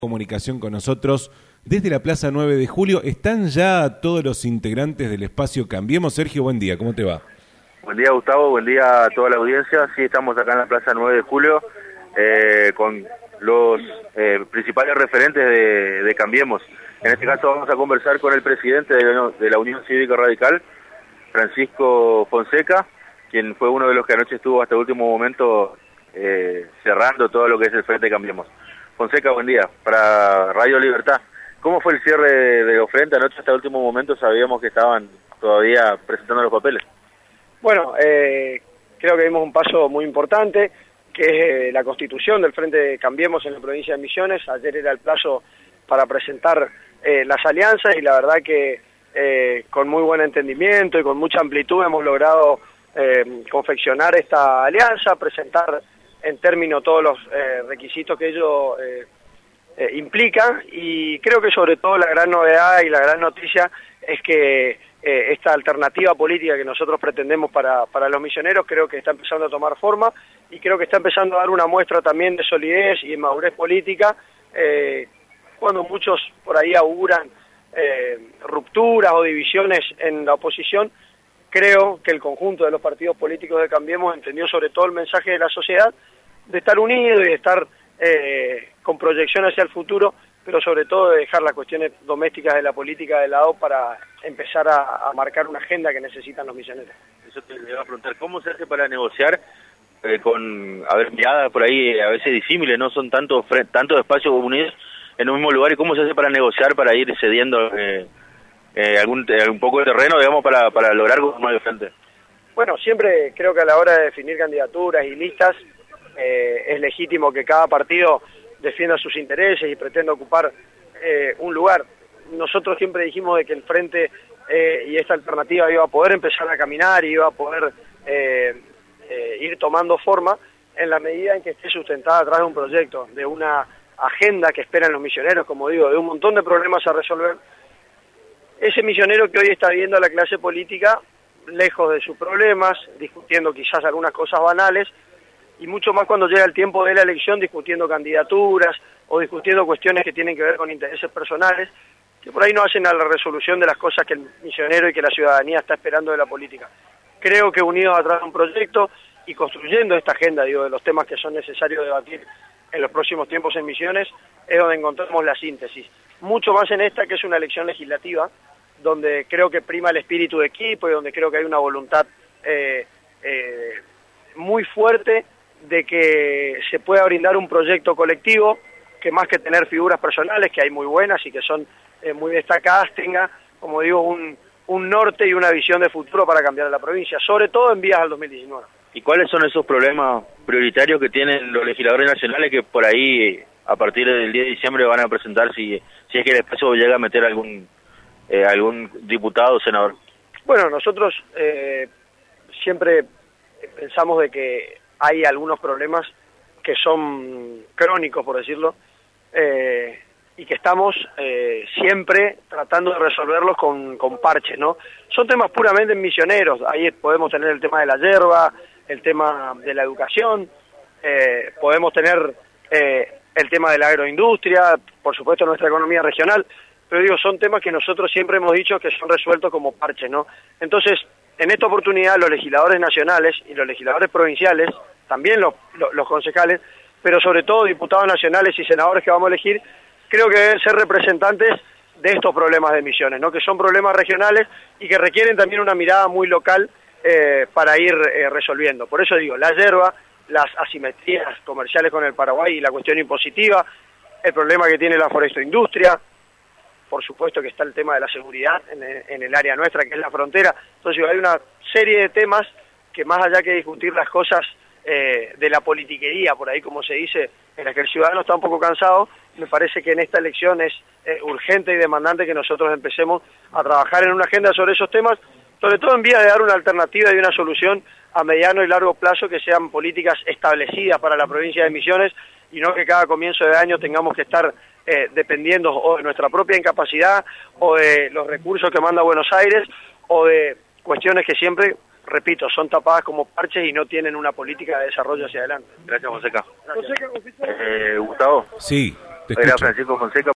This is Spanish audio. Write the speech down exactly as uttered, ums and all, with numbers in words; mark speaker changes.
Speaker 1: Comunicación con nosotros desde la Plaza nueve de Julio. ¿Están ya todos los integrantes del espacio Cambiemos? Sergio, buen día, ¿cómo te va?
Speaker 2: Buen día, Gustavo, buen día a toda la audiencia. Sí, estamos acá en la Plaza nueve de Julio eh, con los eh, principales referentes de, de Cambiemos. En este caso vamos a conversar con el presidente de la, de la Unión Cívica Radical, Francisco Fonseca, quien fue uno de los que anoche estuvo hasta el último momento eh, cerrando todo lo que es el Frente Cambiemos. Fonseca, buen día. Para Radio Libertad, ¿cómo fue el cierre de los frentes? Anoche hasta el último momento sabíamos que estaban todavía presentando los papeles.
Speaker 3: Bueno, eh, creo que dimos un paso muy importante, que es eh, la constitución del Frente Cambiemos en la provincia de Misiones. Ayer era el plazo para presentar eh, las alianzas y la verdad que eh, con muy buen entendimiento y con mucha amplitud hemos logrado eh, confeccionar esta alianza, presentar en términos todos los eh, requisitos que ello eh, eh, implica, y creo que sobre todo la gran novedad y la gran noticia es que eh, esta alternativa política que nosotros pretendemos para, para los misioneros creo que está empezando a tomar forma y creo que está empezando a dar una muestra también de solidez y de madurez política, eh, cuando muchos por ahí auguran eh, rupturas o divisiones en la oposición. Creo que el conjunto de los partidos políticos de Cambiemos entendió sobre todo el mensaje de la sociedad, de estar unidos y de estar eh, con proyección hacia el futuro, pero sobre todo de dejar las cuestiones domésticas de la política de lado para empezar a, a marcar una agenda que necesitan los misioneros.
Speaker 2: Eso te iba a preguntar, ¿cómo se hace para negociar eh, con, a ver, miradas por ahí a veces disímiles, no son tantos tantos espacios unidos en un mismo lugar, y cómo se hace para negociar, para ir cediendo eh, Eh, algún, eh, un poco de terreno, digamos, para, para lograr conformar el frente?
Speaker 3: Bueno, siempre creo que a la hora de definir candidaturas y listas eh, es legítimo que cada partido defienda sus intereses y pretenda ocupar eh, un lugar. Nosotros siempre dijimos de que el frente eh, y esta alternativa iba a poder empezar a caminar y iba a poder eh, eh, ir tomando forma en la medida en que esté sustentada atrás de un proyecto, de una agenda que esperan los misioneros, como digo, de un montón de problemas a resolver. Ese misionero que hoy está viendo a la clase política lejos de sus problemas, discutiendo quizás algunas cosas banales, y mucho más cuando llega el tiempo de la elección, discutiendo candidaturas o discutiendo cuestiones que tienen que ver con intereses personales, que por ahí no hacen a la resolución de las cosas que el misionero y que la ciudadanía está esperando de la política. Creo que unidos atrás de un proyecto y construyendo esta agenda, digo, de los temas que son necesarios debatir en los próximos tiempos en Misiones, es donde encontramos la síntesis. Mucho más en esta, que es una elección legislativa, donde creo que prima el espíritu de equipo y donde creo que hay una voluntad eh, eh, muy fuerte de que se pueda brindar un proyecto colectivo que, más que tener figuras personales, que hay muy buenas y que son eh, muy destacadas, tenga, como digo, un, un norte y una visión de futuro para cambiar a la provincia, sobre todo en vías al dos mil diecinueve.
Speaker 2: ¿Y cuáles son esos problemas prioritarios que tienen los legisladores nacionales que por ahí, a partir del diez de diciembre, van a presentar, si, si es que el espacio llega a meter algún Eh, algún diputado o senador?
Speaker 3: Bueno, nosotros eh, siempre pensamos de que hay algunos problemas que son crónicos, por decirlo, eh, y que estamos eh, siempre tratando de resolverlos con, con parches, ¿no? Son temas puramente misioneros. Ahí podemos tener el tema de la yerba, el tema de la educación, eh, podemos tener eh, el tema de la agroindustria, por supuesto nuestra economía regional, pero digo, son temas que nosotros siempre hemos dicho que son resueltos como parches, ¿no? Entonces, en esta oportunidad los legisladores nacionales y los legisladores provinciales, también los, los, los concejales, pero sobre todo diputados nacionales y senadores que vamos a elegir, creo que deben ser representantes de estos problemas de Misiones, ¿no? Que son problemas regionales y que requieren también una mirada muy local eh, para ir eh, resolviendo. Por eso digo, la yerba, las asimetrías comerciales con el Paraguay y la cuestión impositiva, el problema que tiene la forestoindustria, por supuesto que está el tema de la seguridad en el, en el área nuestra, que es la frontera. Entonces hay una serie de temas que, más allá que discutir las cosas eh, de la politiquería, por ahí como se dice, en la que el ciudadano está un poco cansado, me parece que en esta elección es eh, urgente y demandante que nosotros empecemos a trabajar en una agenda sobre esos temas, sobre todo en vía de dar una alternativa y una solución a mediano y largo plazo, que sean políticas establecidas para la provincia de Misiones, y no que cada comienzo de año tengamos que estar eh, dependiendo o de nuestra propia incapacidad o de los recursos que manda Buenos Aires o de cuestiones que siempre, repito, son tapadas como parches y no tienen una política de desarrollo hacia adelante.
Speaker 2: Gracias, Fonseca. Eh, Gustavo.
Speaker 1: Sí. Te
Speaker 2: Era
Speaker 1: escucho.
Speaker 2: Francisco Fonseca.